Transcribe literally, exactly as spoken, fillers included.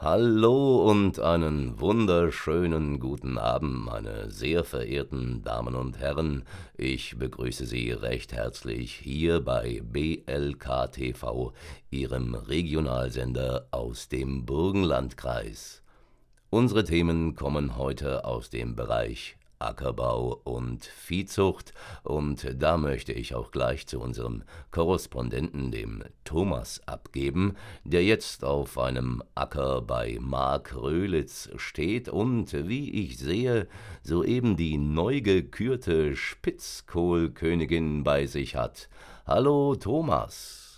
Hallo und einen wunderschönen guten Abend, meine sehr verehrten Damen und Herren. Ich begrüße Sie recht herzlich hier bei B L K T V, Ihrem Regionalsender aus dem Burgenlandkreis. Unsere Themen kommen heute aus dem Bereich Ackerbau und Viehzucht, und da möchte ich auch gleich zu unserem Korrespondenten, dem Thomas, abgeben, der jetzt auf einem Acker bei Mark-Röhlitz steht und, wie ich sehe, soeben die neu gekürte Spitzkohlkönigin bei sich hat. Hallo Thomas.